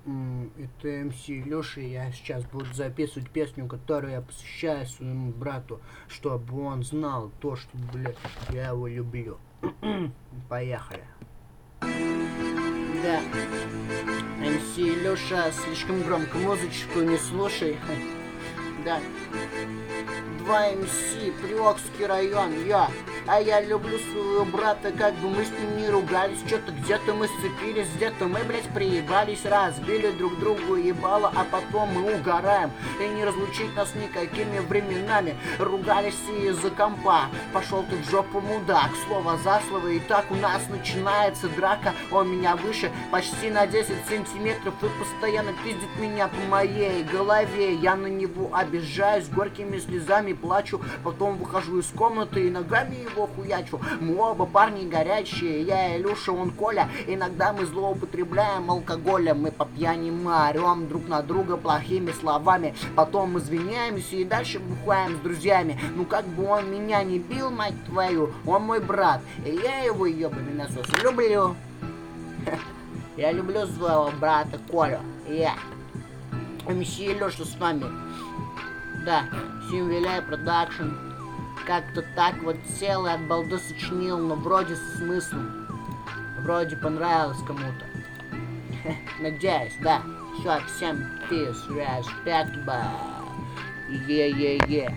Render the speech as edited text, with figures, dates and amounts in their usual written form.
Это МС Леша, я сейчас буду записывать песню, которую я посвящаю своему брату, чтобы он знал то, что, блядь, я его люблю. Поехали. Да, МС Леша, слишком громко музычку не слушай. Да. 2МС, Приокский район, А я люблю своего брата, как бы мы с ним не ругались. Что-то где-то мы сцепились, где-то мы, блядь, приебались. Разбили друг другу ебало, а потом мы угораем. И не разлучить нас никакими временами. Ругались и из-за компа. Пошел ты в жопу, мудак, слово за слово. И так у нас начинается драка. Он меня выше почти на 10 сантиметров и постоянно пиздит меня по моей голове. Я на него обижаюсь, горькими слезами плачу. Потом выхожу из комнаты и ногами его хуячу. Мы оба парни горячие, я Илюша, он Коля. Иногда мы злоупотребляем алкоголем. Мы по пьяни орем друг на друга плохими словами. Потом мы извиняемся и дальше бухаем с друзьями. Ну как бы он меня не бил, мать твою, он мой брат. И я его, ебаный насос, люблю. Я люблю своего брата Колю. Я. МС Илюша с вами. Да, Симвиляй Продакшн. Как-то так вот сел и от балды сочинил, но вроде со смыслом. Вроде понравилось кому-то. Надеюсь, да. Все, всем peace, respect, бай. Е-е-е.